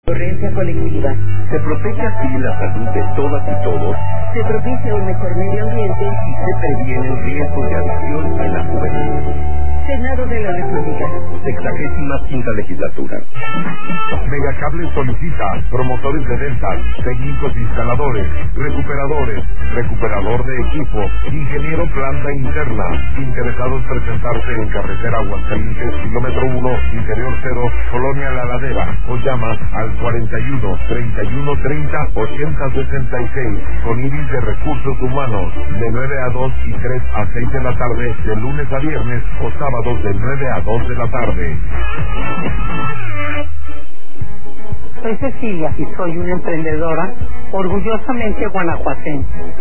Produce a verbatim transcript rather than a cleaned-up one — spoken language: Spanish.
Concurrencia colectiva. Se protege así la salud de todas y todos. Se propicia un mejor medio ambiente y se previene el riesgo de adicción en la juventud. Senado de la República. Sexagésima quinta legislatura. Megacable solicita promotores de ventas, técnicos instaladores, recuperadores, recuperador de equipo, ingeniero planta interna. Interesados presentarse en carretera Aguascalientes, kilómetro uno, interior cero, Colonia La Ladera, o llama al cuarenta y uno, treinta y uno, treinta, ochenta, sesenta y seis, con Iris de Recursos Humanos, de nueve a dos y tres a seis de la tarde, de lunes a viernes o sábados de nueve a dos de la tarde. Soy Cecilia y soy una emprendedora orgullosamente guanajuatense.